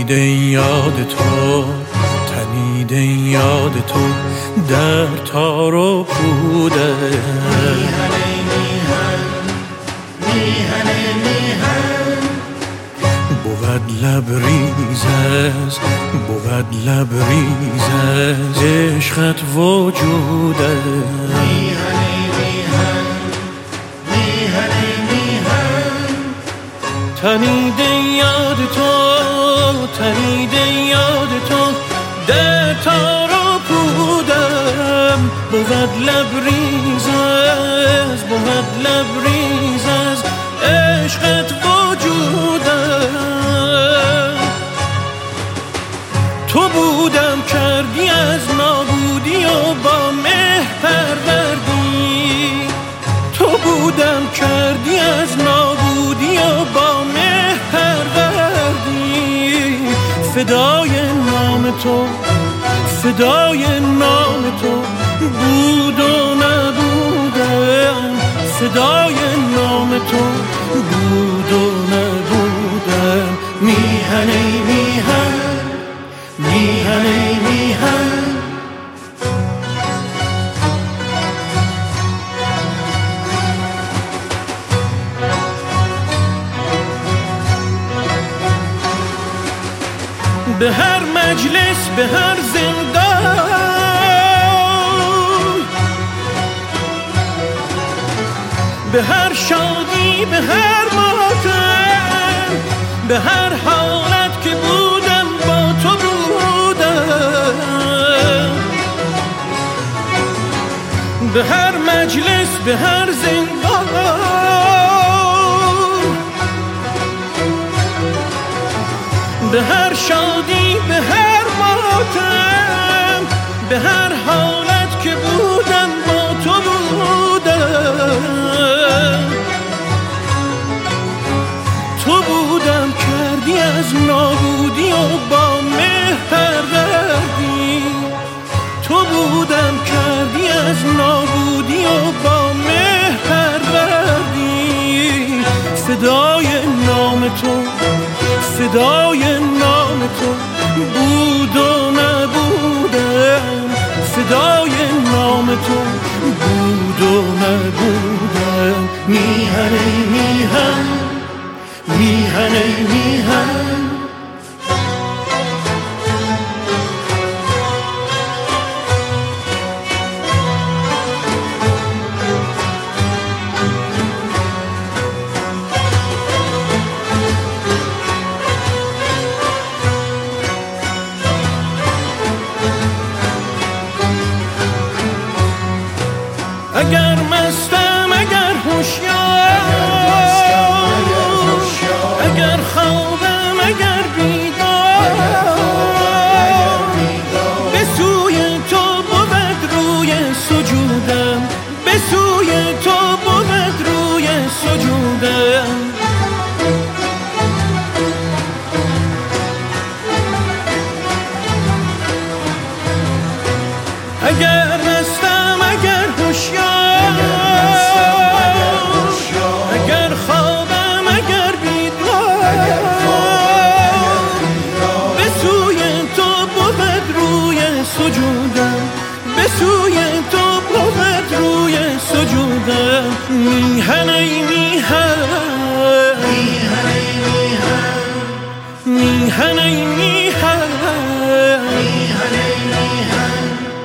تنیده یاد تو، تنیده یاد تو در تار و پوده. بود لبریزز، بود لبریزز عشقت وجوده. تنیده یاد تو، تنیده یاد تو در تار و پودم. بود لبریزز، بود لبریزز عشقت وجودم. تو بودم کردی از نابودی و با مهر پروردی. تو بودم کردی از نابودی و با مهر پروردی. فدای نام تو، فدای نام تو بود و نبودم. فدای نام تو بود و نبودم. میهن ای میهن، میهن ای میهن. به هر مجلس، به هر زندان، به هر شادی، به هر ماتم، به هر حالت که بودم با تو بودم. به هر مجلس، به هر زندان، به هر شادی، به هر ماتم، به هر حالت که بودم با تو بودم. تو بودم کردی از نابودی و با مهر پروردی. تو بودم کردی از نابودی و با مهر پروردی. فدای نام تو، فدای نام تو بود و نبودم. فدای نام تو بود و نبودم. میهن ای میهن، میهن ای میهن. اگر مستم، اگر هوشیار، اگر خوابم، اگر بیدار، به سوی تو بود روی سجودم. به سوی تو بود روی سجودم. اگر مستم، اگر هوشیار، اگر خوابم، اگر بیدار، به سوی تو بود روی سجودم. به سوی تو بود روی سجودم. میهن ای میهن، میهن ای میهن، میهن ای میهن، میهن ای میهن.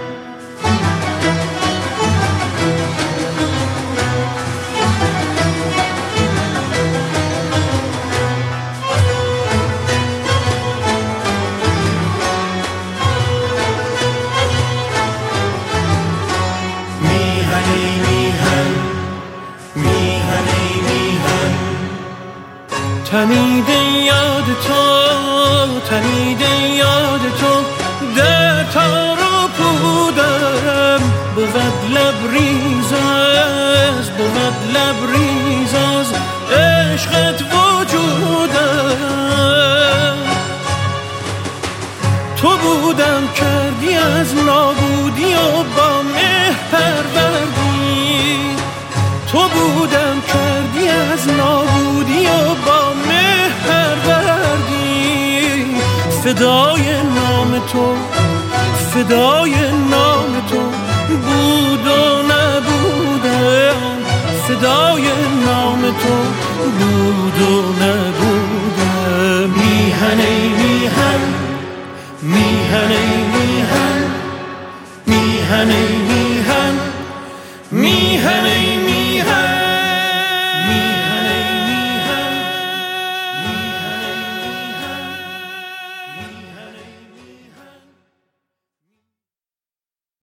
تنیده یاد تو، تنیده یاد تو در تار و پودم. بود لبریزز، بود لبریزز عشقت وجودم. تو بودم کردی از نابودی و با مهر پروردی. تو بودم کردی از نابودی و با مهر پروردی. فدای نام تو، فدای نام تو بود و نبودم، فدای نام تو بود و نبودم. میهن ای میهن، میهن ای میهن، میهن ای میهن.